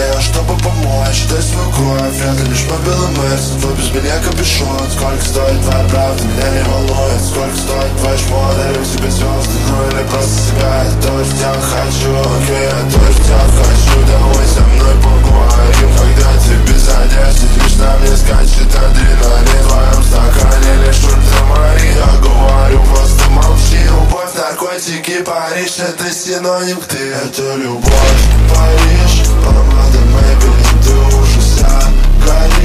тебе, чтобы помочь. Дай свою кровь, это лишь мой белый мерс, твой без меня капюшон. Сколько стоит твоя правда, меня не волнует. Сколько стоит твой шмот, дарю тебе звезды, ну или просто себя. Я тоже тебя хочу, окей, я тоже тебя хочу. Давай со мной поговорим, когда ты без одежды. Лишь на мне скачет адреналин, в твоем стакане лишь ультрамарин. Я говорю, просто молчи, любовь, наркотики, Париж, это синоним к ты. Это любовь, Париж, помада Мэйбелин, ты уже вся горишь.